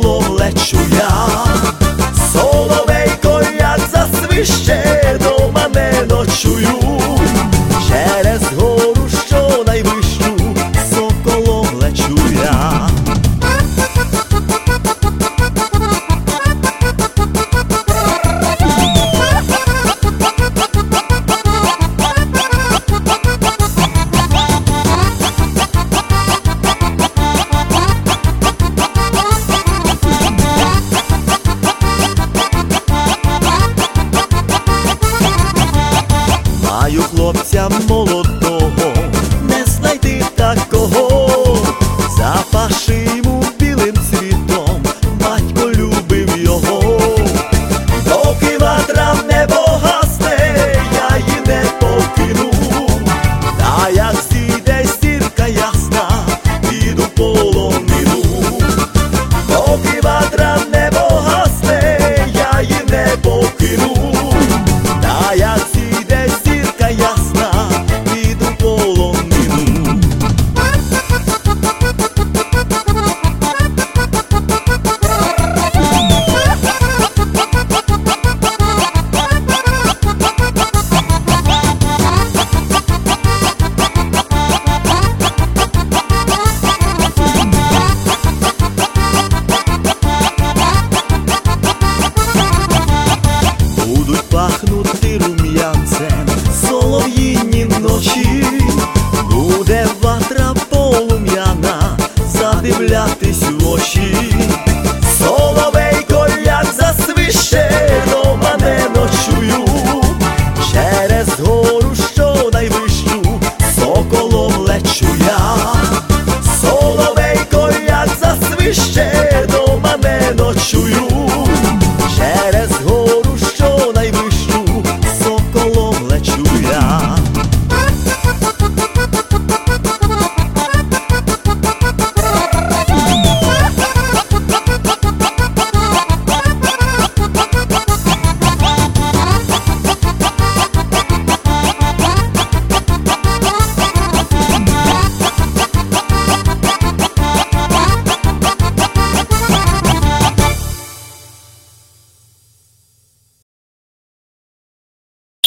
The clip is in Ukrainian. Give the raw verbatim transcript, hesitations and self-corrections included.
соколом лечу я. Соловейко, як засвище, до мене ночую. Через гору, що найвищу, соколом лечу я. Маю хлопця молодого, не знайти такого, запаши йому білим цвітом, батько любив його. Доки ватра в небо гасне, я її не покину, та як зійде зірка ясна, піду в полонину. Доки ватра в